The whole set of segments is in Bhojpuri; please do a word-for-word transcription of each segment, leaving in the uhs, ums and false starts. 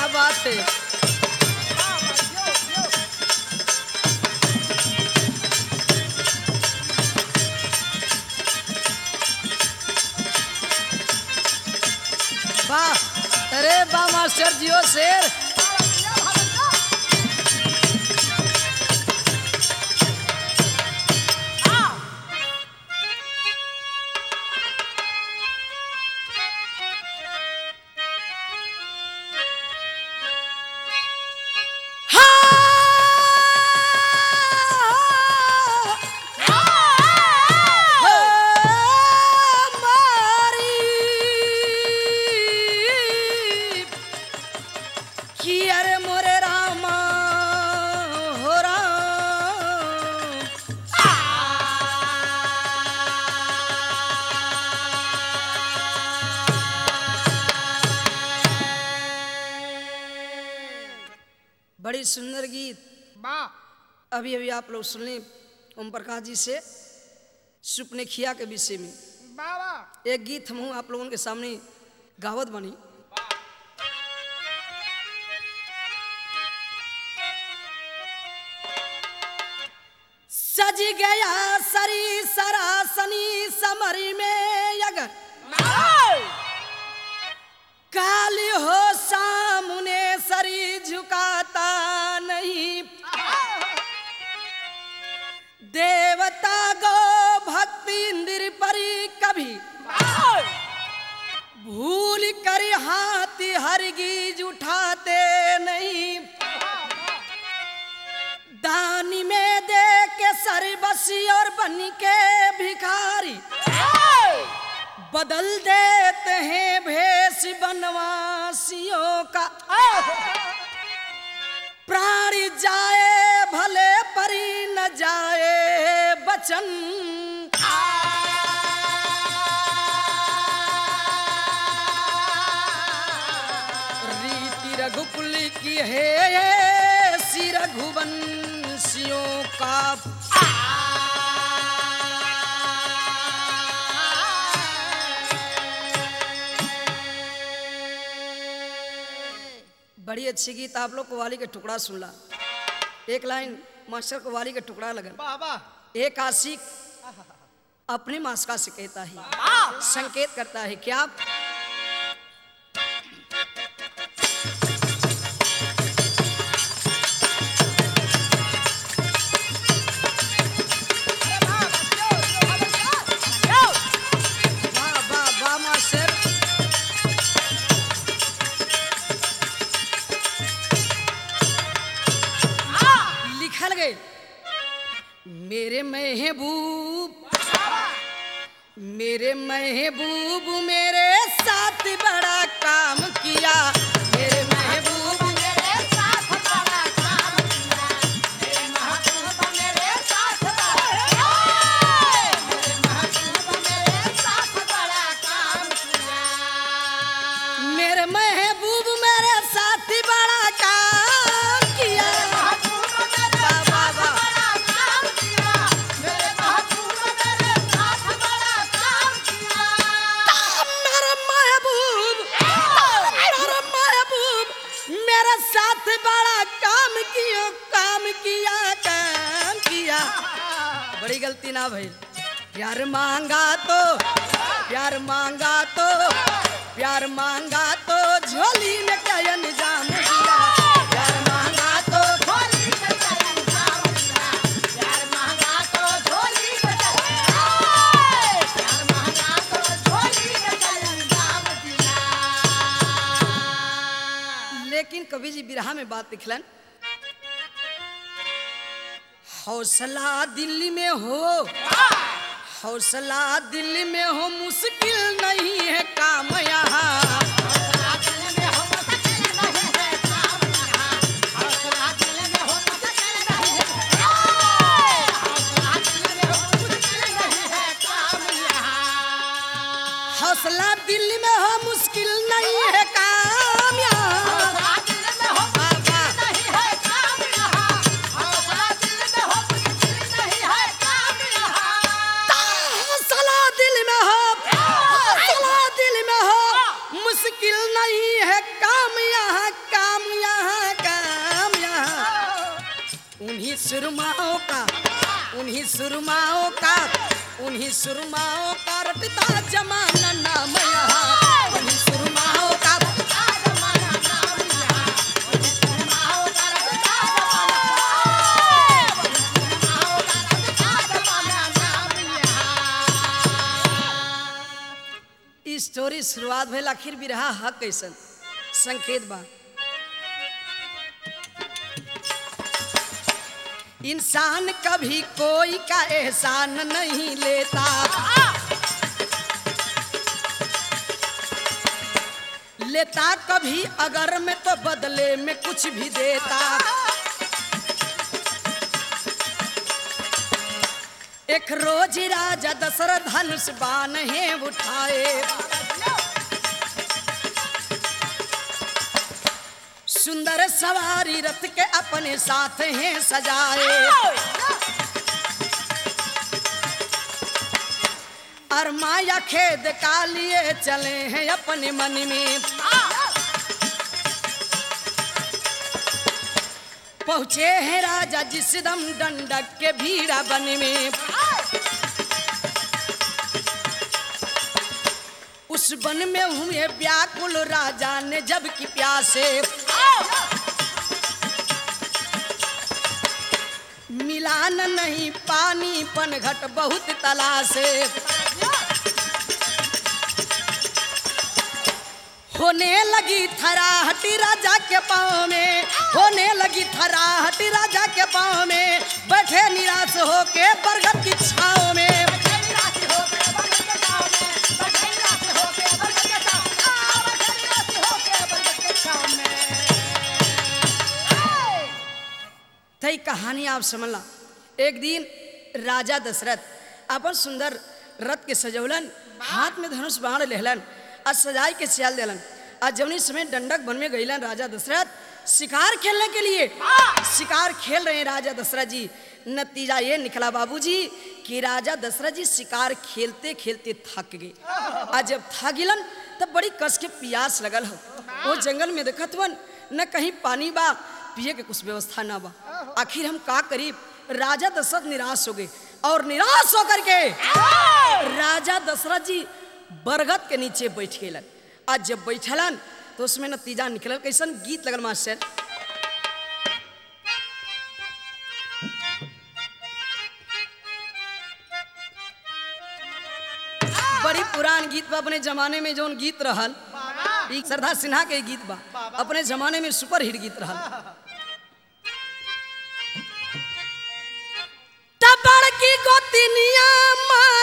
बात है। वाह, अरे वाह मास्टर जियो शेर। बड़ी सुंदर गीत। वाह। अभी अभी आप लोग सुन लें ओम प्रकाश जी से सुपने खिया के विषय में। वाह। एक गीत हम आप लोगों के सामने गावत बनी। सज गया सरी सरासनी समरी में अगर काली हो सामने सरी झुकाता नहीं। देवता गो भक्ति इंद्र परी कभी भूल कर हाथी हरगिज उठाते नहीं। दानी में दे के सरबसी और बन के भिखारी बदल देते हैं भेष बनवासियों का। प्राण जाए भले परी न जाए बचन। रीति रघुकुल की है सी रघुवंशियों का। बड़ी अच्छी गीत। आप लोग कव्वाली के टुकड़ा सुन ला। एक लाइन मास्टर कव्वाली के टुकड़ा लगन। वाह वाह। एक आशिक अपने मास्का से कहता है, संकेत करता है क्या? मेरे महबूब मेरे महबूब मेरे साथ बड़ा काम किया। मेरे महबूब मेरे साथ बड़ा काम किया। मेरे महबूब मेरे साथ बड़ा मेरे महबूब मेरे साथ बड़ा काम किया। मेरे महबूब मेरे साथ बड़ा काम किया। साथ बड़ा काम किया काम किया काम किया। बड़ी गलती ना भाई। प्यार मांगा तो प्यार मांगा तो प्यार मांगा तो झोली में क्या इंतजाम किया। प्यार मांगा तो झोली में क्या इंतजाम किया। प्यार मांगा तो झोली में क्या प्यार मांगा तो झोली में क्या इंतजाम किया। लेकिन कवि जी बिरहा में बात लिखलन, हौसला दिल्ली में हो हौसला दिल्ली में हो मुश्किल नहीं है काम यहाँ। हौसला दिल्ली में हो मुश्किल नहीं है काम यहाँ। हौसला दिल्ली में हो मुश्किल नहीं है हौसला दिल्ली में हो मुश्किल नहीं है काम यहाँ। हौसला दिल्ली में हो मुश्किल नहीं है काम यहाँ। मुश्किल नहीं है काम यहाँ काम सुरमाओं का उन्हीं सुरमाओं का उन्हीं सुरमाओं का रटता जमाना नाम यहाँ उन्हीं सुरमाओं का स्टोरी शुरुआत भइल आखिर भी रहा हक कैसन संकेत बा। इंसान कभी कोई का एहसान नहीं लेता लेता कभी अगर में तो बदले में कुछ भी देता। एक रोज राजा दशरथ धनुष बाण है उठाए सुंदर सवारी रथ के अपने साथ हैं सजाए और माया खेद का लिए चले हैं अपने मन में। पहुंचे हैं राजा जिस दम डंडक के भीड़ा बन में उस वन में हुए व्याकुल राजा ने जब की प्यासे मिलान नहीं पानी पनघट बहुत तलाशे होने लगी थराहटी राजा के पाँव में होने लगी थराहटी राजा के पाँव में बैठे निराश होके बरगद की छाँव में तई कहानी आप समझला। एक दिन राजा दशरथ अपन सुंदर रथ के सजौलन हाथ में धनुष बाण लेहलन और सजाई के सियाल देलन और जवनी समय डंडक वन में गईलन राजा दशरथ शिकार खेलने के लिए शिकार खेल रहे हैं राजा दशरथ जी। नतीजा ये निकला बाबूजी कि राजा दशरथ जी शिकार खेलते खेलते थक गए और जब थक गिलन तब बड़ी कस के प्यास लगल हो वो जंगल में देखत वन न कहीं पानी बा पिए के कुछ व्यवस्था ना बा। आखिर हम का करीब राजा दशरथ निराश हो गए और निराश होकर के राजा दशरथ जी बरगद के नीचे बैठ गए। आज जब बैठलन तो उसमें नतीजा निकलल कैसन गीत लगल मास्टर। बड़ी पुरान गीत बा अपने जमाने में जोन गीत रहल एक सरदार सिन्हा के गीत बा अपने जमाने में सुपर हिट गीत रहल। तबड़ की गोतिनिया मार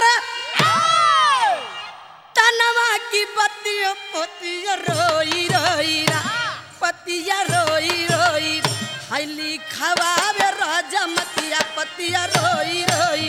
तनवा की पतिया पतिया रोई रोई रा पतिया रोई रोई हली खवावे राजा मतिया पतिया रोई रोई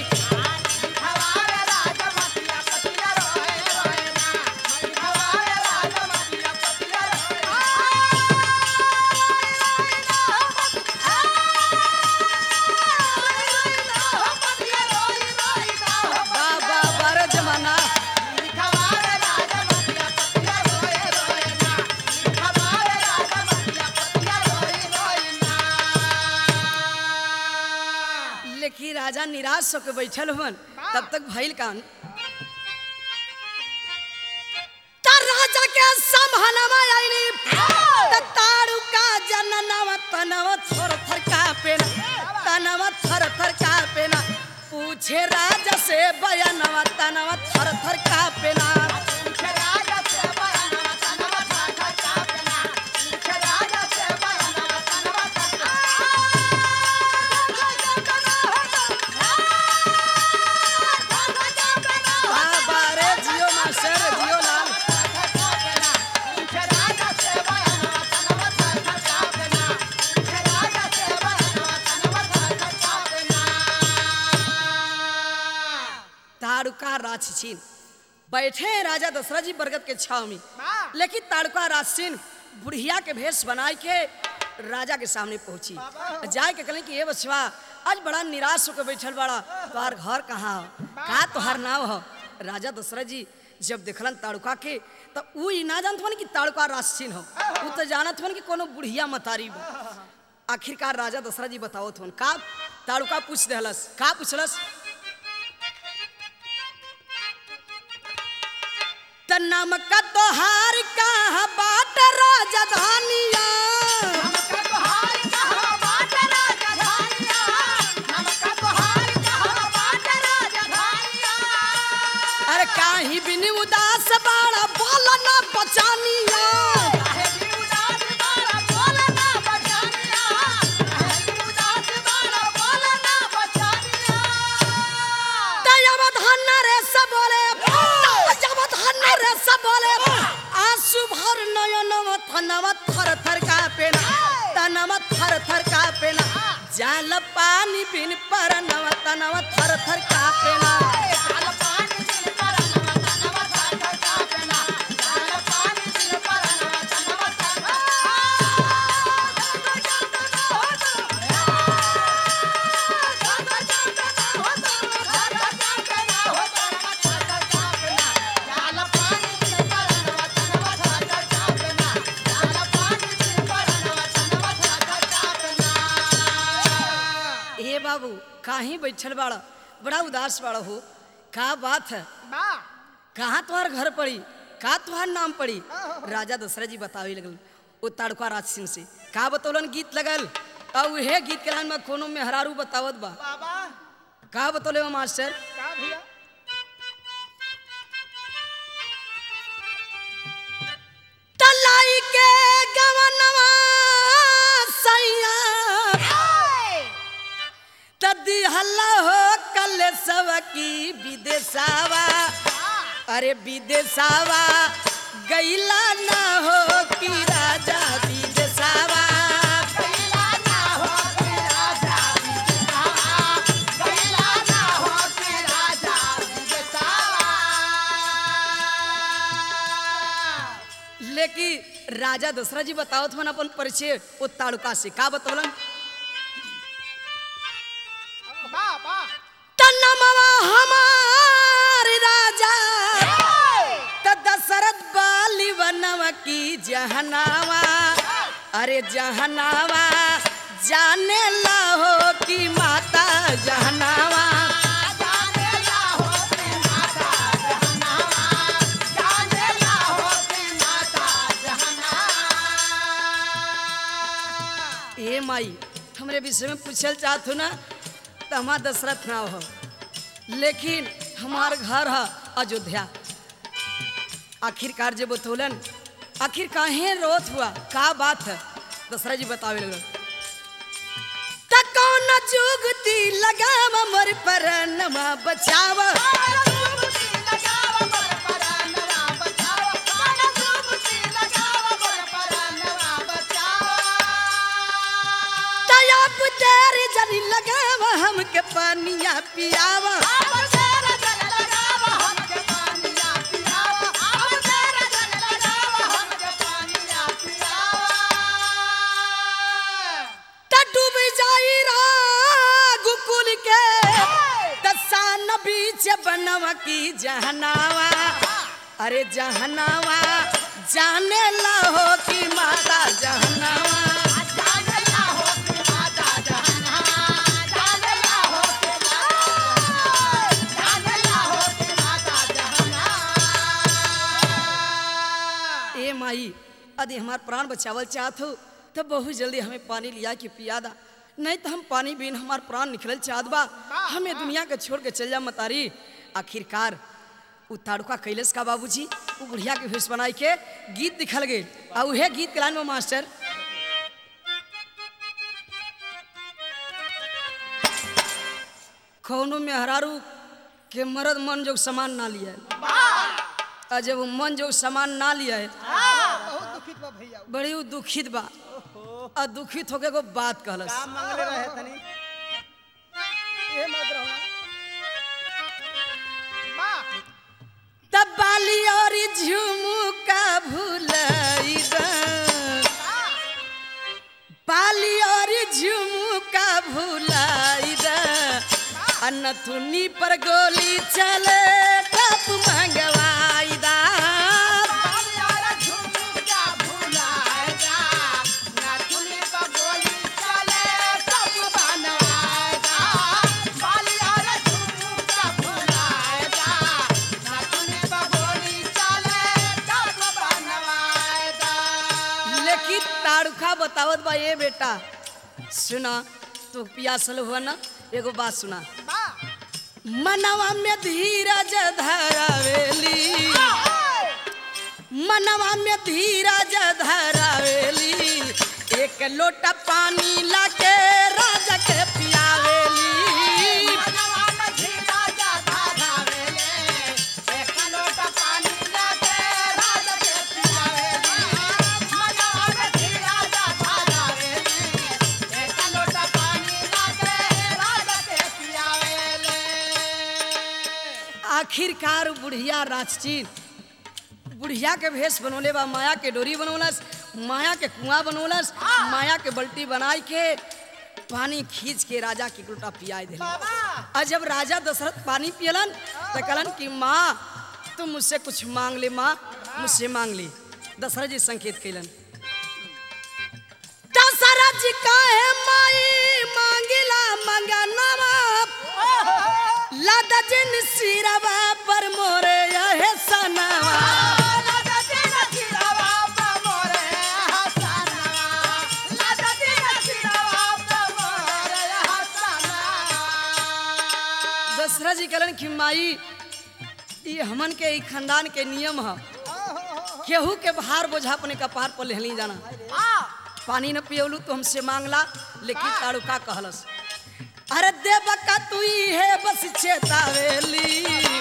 राजा निराश होकर बैठल हुन तब तक भइल कान राजा के समहनवा आइली तारू का जननवा तनवा थर थर कापेना तनवा थर थर कापेना पूछे राजा से बयानवा तनवा थर थर कापेना ताड़ुका राक्षसीन बैठे राजा दशरथ जी बरगद के छाव में लेकिन ताड़ुका राक्षसीन बुढ़िया के भेष बनाए के राजा के सामने पहुंची जाए के कहले कि ये बचवा आज बड़ा निराश होकर बैठल बड़ा तोहार घर कहाँ हो का तोहार नाम हो। राजा दशरथ जी जब देखलन ताड़ुका के तो उ ना जानत हन कि ताड़ुका राक्षसीन हो उ तो जानत हन कि कोनो बुढ़िया मतारी बा। आखिरकार राजा दशरथ जी बतावत हन का ताड़ुका पूछ देहलस का पूछलस त नाम का तोहार का बाट राजधानिया अरे काही बिन उदास बाड़ा बोला ना बचानिया तयवधान रे सब बोले तयवधान रे सब बोले आंसू भर नयनवा थनवा थर थर का पेना तनवा थर थर का पेना जाल पानी बिन परनवा तनवा थर थर का पेना बाबू कहीं बैठल बाड़ा बड़ा उदास बाड़ा हो का बात है कहाँ तुम्हार घर पड़ी का तुम्हार नाम पड़ी राजा दशरथ जी बतावे लगल वो ताड़ुका राज सिंह से का बतौलन गीत लगल और वह गीत के लाइन में कोनो में हरारू बतावत बा का बतौले बा मास्टर तलाई के गवनवा सैया तदी हल्ला हो कल सब की विदेशावा अरे विदेशावा गैला ना हो कि राजा विदेशावा गैला ना हो कि राजा विदेशावा गैला ना हो कि राजा विदेशावा लेकिन राजा दशरथ जी बताओ तुमन अपन परिचय वो ताड़ुका से का बतौलन तन्नमवा हमारे राजा त दशरथ बाली बनवा की जहनावा अरे जहनावा जाने ला हो कि माता जहनावा जाने ला हो कि माता जहनावा जाने ला हो कि माता जहनावा ए माई हमरे विषय में पूछल चाहत हो ना तो हमार दशरथ ना हो लेकिन हमार घर है अयोध्या आखिरकार जब बतौलन आखिर काहे रोत हुआ का बात है दशरथ जी बतावे लगल त कौन जुगती लगाव मोर परनमा बचाव तयब तेरे जनी लगाव हमके पानिया पियावा बनवा की जहनावा अरे जहनावा जाने ला हो कि माता जहनावा जाने ला हो कि माता जहनावा जाने ला हो कि माता जाने ला हो कि माता जहनावा ए माई यदि हमार प्राण बचावल चाहत हो तो बहुत जल्दी हमें पानी लिया के पिया दा नहीं तो हम पानी बिन हमार प्राण निकलल चाहत बा हमें दुनिया के छोड़ के चल जा मतारी आखिरकार उ ताड़ुका कैलस का बाबूजी वो बुढ़िया के भेष बनाई के गीत दिखल गए और उहे गीत के लाइन में मास्टर कौनो में हरारू के मर्द मन जो सामान ना लिया है जब मन जो सामान ना लिया है बड़ी उ दुखित बा और दुखित होके को बात कहलस काम मांगले रहे तनी ए मत रहो बा तब बाली और झुमुका भुलाई दा बाली और झुमुका भुलाई दा अनथुनी पर गोली चले टप मंगवाई दा बतावत बा ये बेटा सुना तू पियासल हुआ ना एगो बात सुना मनवा में धीरज धरावेली मनवा में धीरज धरावेली एक लोटा पानी लाके राजा के पियावेली आखिरकार बुढ़िया राजचीन बुढ़िया के भेष बनोले बा माया के डोरी बनोलस माया के कुआं बनोलस माया के बल्टी बनाई के पानी खींच के राजा के लोटा पियाई दे और जब राजा दशरथ पानी पियलन तो कहलन कि माँ तुम मुझसे कुछ मांग ले माँ मुझसे मांग ली दशरथ जी संकेत कैलन दशरथ जी काहे माई मांगिला मंगनवा लादा जिन सिरवा पर मोरे यहे सनवा लादा जिन सिरवा पर मोरे हसनवा लादा जिन सिरवा पर मोरे हसनवा दशरथ जी कहलन कि माई ये हमन के ई खानदान के नियम है केहू के भार बोझा अपने कपार पर लेहली जाना पानी न पियलू तो हमसे मांगला लेकिन ताड़ुका कहलस अरे देवका तू ही है बस चेतावेली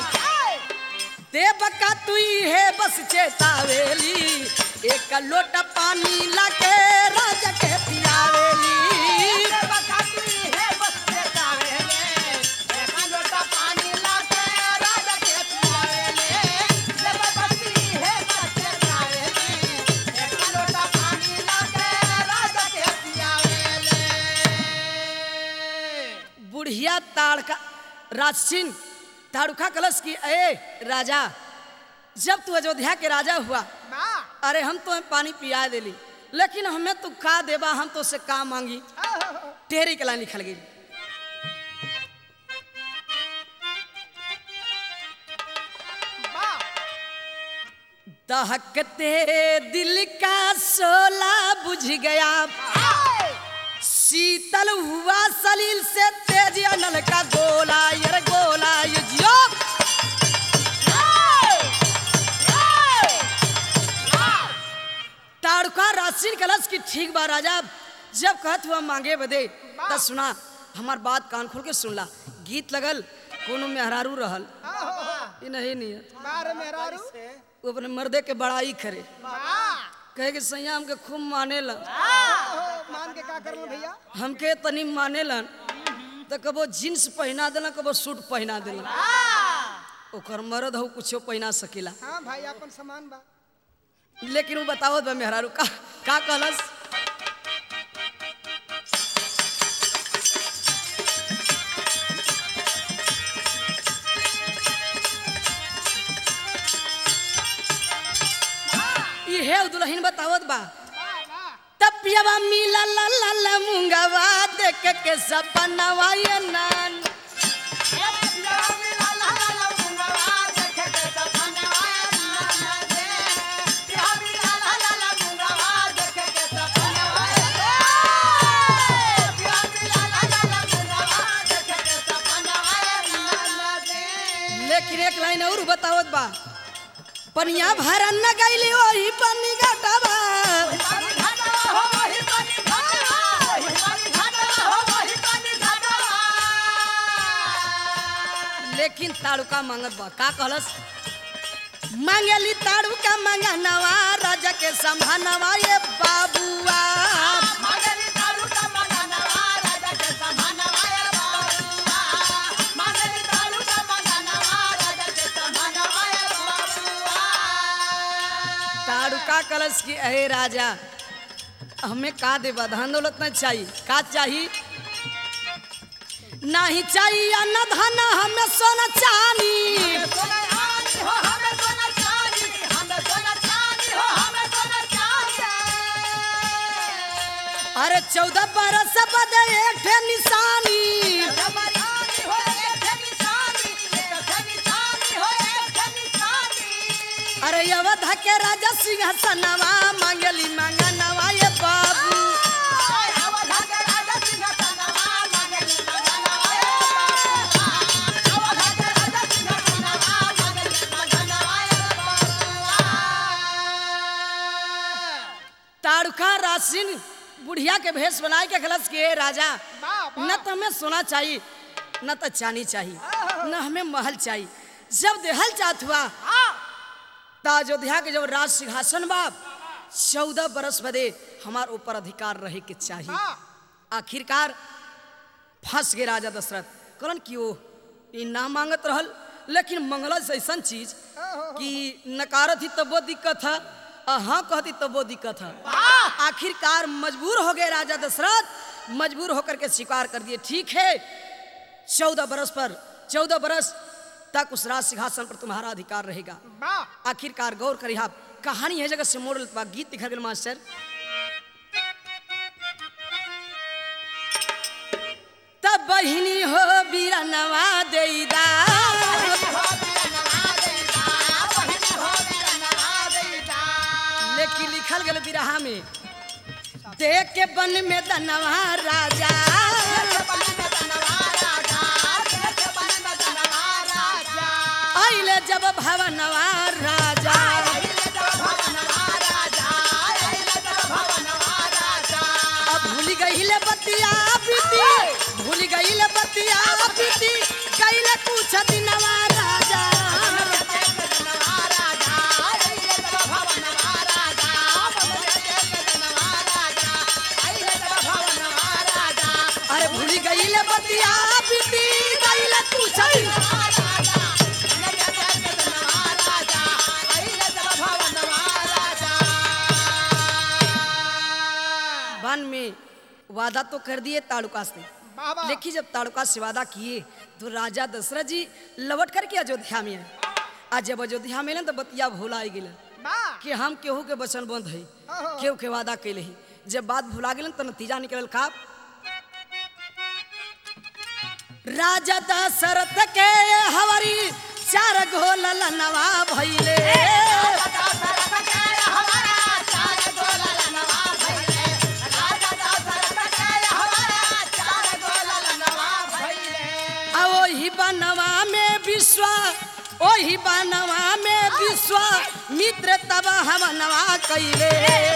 देवका तू ही है बस चेतावेली एक लोटा पानी लाके राजा के पियावेली देवका तू ही है बस चेतावेली एक लोटा पानी लाके राजा के पियावेली देवका तू ही है बस चेतावेली एक लोटा पानी लाके राजा के पियावेली बुढ़िया ताड़का राजसिंह ताड़ुका कलश की ए राजा जब तू अयोध्या के राजा हुआ अरे हम तो पानी पिया देली लेकिन हमें तू का देबा हम तो से का मांगी तेरी कला लिखल गई दहकते दिल का शोला बुझ गया शीतल हुआ सलील से तेज अनल का गोला यार गोला ये जियो ताड़ुका राशिन कलश की ठीक बा राजा जब कहत हुआ मांगे बदे तब सुना हमार बात कान खोल के सुनला गीत लगल कोनो मेहरारू रहल ये नहीं नहीं बार मेहरारू वो अपने मर्दे के बड़ाई करे कहे कि सैया हमके खूब मानेलन मान के का करल भैया हमके तनी मानेलन तो कबो जींस पहना देलन कबो सूट पहना देलन ओकर मर्द हो कुछो पहना सकेला हां भाई अपन सामान बा लेकिन वो बतावत बा मेहरारू का का कहलस हे दुल्हन बतावत बा तब पियावा मिला ला ला ला मुंगवा देख के सपनवा ये नान लेकिन एक लाइन और बतावत बा पनिया भरन न गईली ओही पानी घाटावा लेकिन ताड़ुका मांगत बा का कहलस मांगली ताड़ुका मांगनवा राजा के संभानवा ये बाबुआ मांगली ताड़ुका मांगनवा राजा के संभानवा ये बाबुआ मांगली ताड़ुका मांगनवा राजा के संभानवा ये बाबुआ ताड़ुका कलश की अहे राजा हमें का देबा धन दौलत नहीं चाहिए का चाहिए नहीं चाहिए न धन हमें सोना चांदी अरे चौदह बरस बाद एक ठे निशानी अरे अवध के राजा सिंहासनवा मांगली मांगनवा ये बाबू राजसिन बुढ़िया के भेष बनाए के खलस के राजा न तो हमें सोना चाहिए न तो चांदी चाहिए न हमें महल चाहिए। जब देहल चाहत हुआ तो अयोध्या के जब राज सिंहासन बाप चौदह बरस बदे हमार ऊपर अधिकार रहे के चाहिए। आखिरकार फंस गए राजा दशरथ कलन क्यों ई ना मांगत रहल लेकिन मंगल से ऐसा चीज कि नकारत ही तब वो दिक्कत है और हाँ कहती तब वो दिक्कत है। आखिरकार मजबूर हो गए राजा दशरथ मजबूर होकर के स्वीकार कर दिए ठीक है चौदह बरस पर चौदह बरस तक उस राज सिंहासन पर तुम्हारा अधिकार रहेगा। आखिरकार गौर करिए आप कहानी है जगह से मोड़ गीत दिखा गया मास्टर। तब बहिनी हो बीरा नवा देदा लेकिन लिखल गल बिरहा में देख के बन में दनवा राजा आइले जब भवनवा राजा अब भूल गईले बतिया बीती भूल गईले बतिया बीती गईले कुछ दिनवा राजा अरे भूल गईले बतिया बीती गईले कुछ दिनवा में वादा तो कर दिए ताड़ुका से लेकिन जब ताड़ुका से वादा किए तो राजा दशरथ जी लौट करके अयोध्या में आए। आज जब अयोध्या में तो बतिया भूला गए कि हम केहू के वचन बंद है केहू के वादा कैले ही। जब बात भुला गए तो नतीजा निकल का राजा दशरथ के हमारी चार गोल लनवा भइले बनवा में विश्वा ओही बनवा में विश्वा मित्र तब हवनवा कैले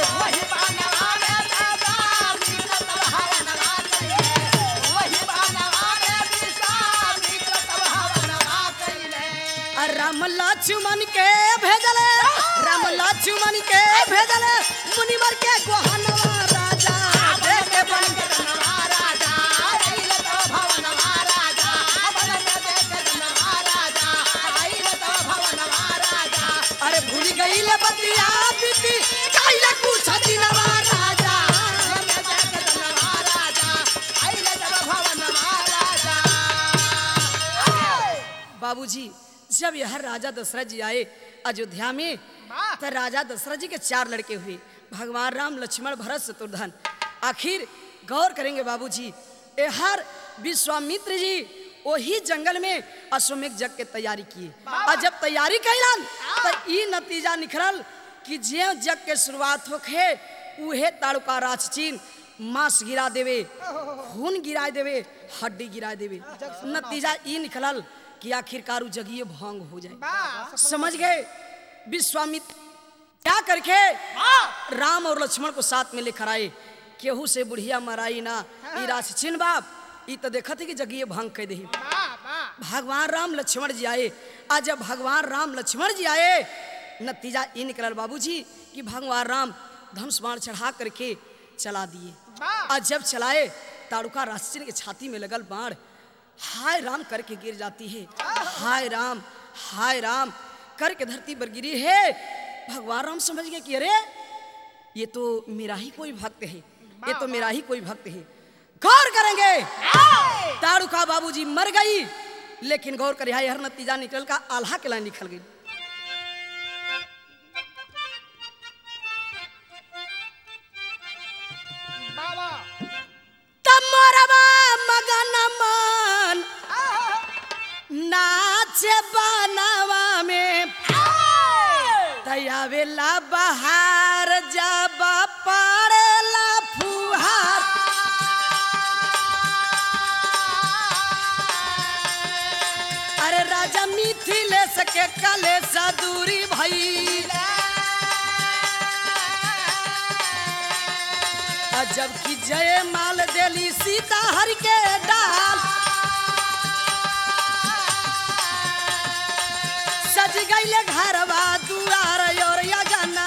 राम लक्ष्मण के भेजले राम लक्ष्मण के भेजले मुनिवर के गोहनवा राजा देखे बन के दनवा राजा अरे भूल गईले बतिया बीती गईले कुछ दिनवा राजा बाबूजी जब यह राजा दशरथ जी आए अयोध्या में तो राजा दशरथ जी के चार लड़के हुए भगवान राम लक्ष्मण भरत शत्रुघ्न। आखिर गौर करेंगे बाबूजी हर विश्वामित्र जी वही जंगल में अश्वमेध यज्ञ के तैयारी किए और जब तैयारी कैलन तो ई नतीजा निकलल कि जे यज्ञ के शुरुआत होखे उहे ताड़ुका राजचीन मांस गिरा देवे खून गिरा देवे हड्डी गिरा देवे। नतीजा ई निकलल कि आखिरकार जगिए भंग हो जाए। समझ गए विश्वामित्र क्या करके राम और लक्ष्मण को साथ में लेकर आए केहू से बुढ़िया मराई ना ई राजचीन बाप ई तो देखा थी कि जगिए भंग कह दे। भगवान राम लक्ष्मण जी आए आज जब भगवान राम लक्ष्मण जी आए नतीजा ये निकलल बाबूजी कि भगवान राम धनुष बाण चढ़ा करके चला दिए। आज जब चलाए ताड़ुका राजचीन के छाती में लगल बाण हाय राम करके गिर जाती है। हाय राम हाय राम करके धरती पर गिरी है। भगवान राम समझ गए कि अरे ये तो मेरा ही कोई भक्त है ये तो मेरा ही कोई भक्त है। गौर करेंगे ताड़ुका बाबूजी मर गई लेकिन गौर कर हर नतीजा निकल का आल्हा के लाइन निकल गई। तमरवा मगन मन नाचे बनवा में तयावेला बहार जब पड़ेला फुहार अरे राजा मिथिलेश के कलेश दूरी भई जबकि जय माल देली सीता हर के डाल सज गईले घरवा दुआर और यगना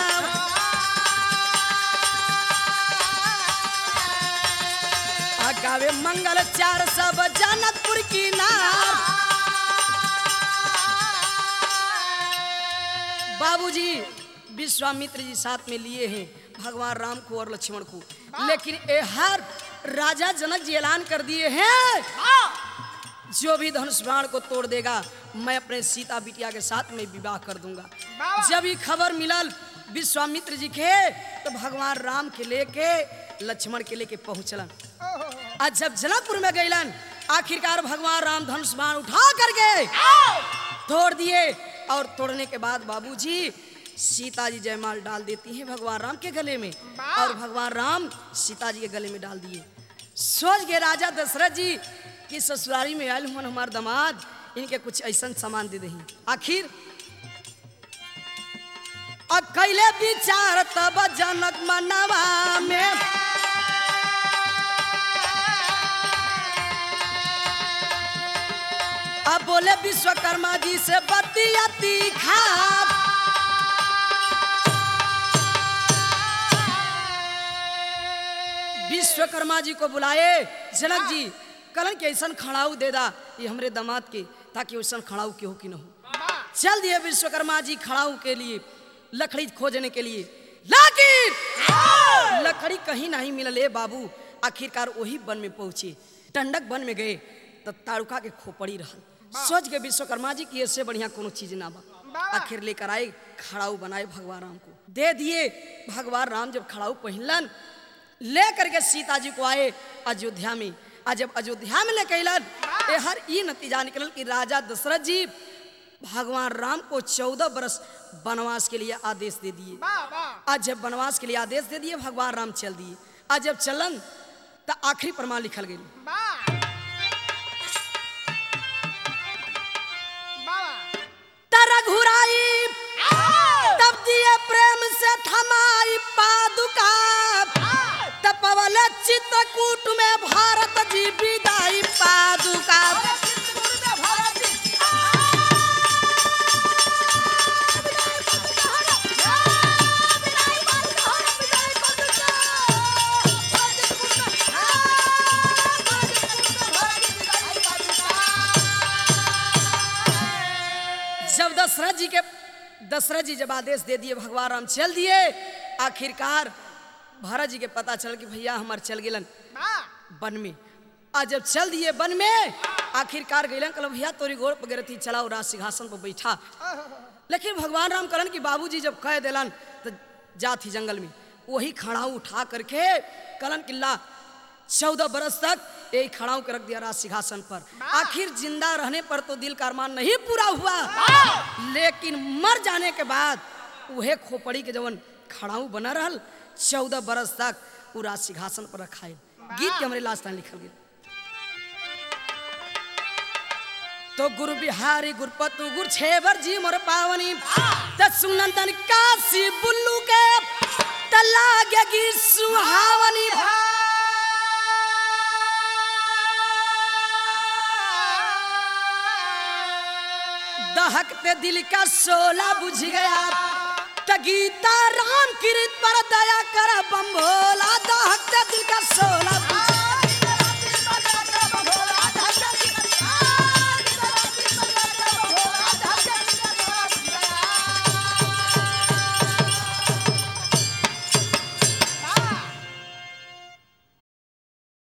गावे मंगल चार सब जनकपुर की नार बाबूजी विश्वामित्र जी साथ में लिए हैं भगवान राम को और लक्ष्मण को, लेकिन ए हर राजा जनक जी ऐलान कर दिए हैं जो भी धनुष बाण को तोड़ देगा मैं अपने सीता बिटिया के साथ में विवाह कर दूंगा। जब ये खबर मिलल विश्वामित्र जी के तो भगवान राम के लेके लक्ष्मण के लेके पहुंचलन। आज जब जनकपुर में गईलन आखिरकार भगवान राम धनुष बाण उठा करके तोड़ दिए और तोड़ने के बाद बाबूजी सीता जी जयमाल डाल देती हैं भगवान राम के गले में और भगवान राम सीता जी के गले में डाल दिए। सोच के राजा दशरथ जी की ससुरारी में आयल हुआ हमारे दामाद इनके कुछ ऐसा सामान दे दही। आखिर अकेले विचार तब जनक मनवा में अब बोले विश्वकर्मा जी से बतियाती खाप विश्वकर्मा जी को बुलाए जनक जी कलन के ऐसा खड़ाऊ दे दा ये हमरे दामाद के ताकि वैसा खड़ाऊ के हो कि न हो। चल दिए विश्वकर्मा जी खड़ाऊ के लिए लकड़ी खोजने के लिए, लेकिन लकड़ी कहीं नहीं मिलले बाबू। आखिरकार वही वन में पहुंचे, टंडक वन में गए तो तारुका के खोपड़ी रहल। सोच के विश्वकर्मा जी की ऐसे बढ़िया कोनो चीज ना बा। आखिर लेकर आए खड़ाऊ बनाए भगवान राम को दे दिए। भगवान राम जब खड़ाऊ पहनलन ले करके सीता जी को आए अयोध्या में। आज जब अयोध्या में लेके अलन हर ये नतीजा निकल कि राजा दशरथ जी भगवान राम को चौदह बरस वनवास के लिए आदेश दे दिए। आज जब वनवास के लिए आदेश दे दिए भगवान राम चल दिए। आज जब चलन तो आखिरी प्रमाण लिखल गई रघुराई तब दिए प्रेम से थमाई पादुका तपवल चित्रकूट में भारत जी विदाई पादुका। जब दशरथ जी के दशरथ जी जब आदेश दे दिए भगवान राम चल दिए। आखिरकार भरत जी के पता चल कि भैया हमार चल गेलन वन में। आज जब चल दिए वन में आखिरकार गईलन कल भैया तोरी गोड़ पर गिरती चलाओ राज सिंहासन पर बैठा। लेकिन भगवान राम कलन कि बाबूजी जब कह दिलन तो जाती जंगल में वही खड़ाऊ उठा करके कलन किला चौदह बरस तक यही खड़ाऊ के रख दिया राज सिंहासन पर। आखिर जिंदा रहने पर तो दिल का अरमान नहीं पूरा हुआ, लेकिन मर जाने के बाद वह खोपड़ी के जवन खड़ाऊ बना रहल चौदह बरस तक वो राज सिंहासन पर रखा है। गीत के हमारे लास्ट टाइम लिखल गया तो गुरु बिहारी गुरपतु गुरु छेबर जी मोर पावनी सुनंदन काशी बुल्लू के तलागी सुहावनी दहकते दिल का शोला बुझ गया त गीता राम कृत पर दया कर बम भोला।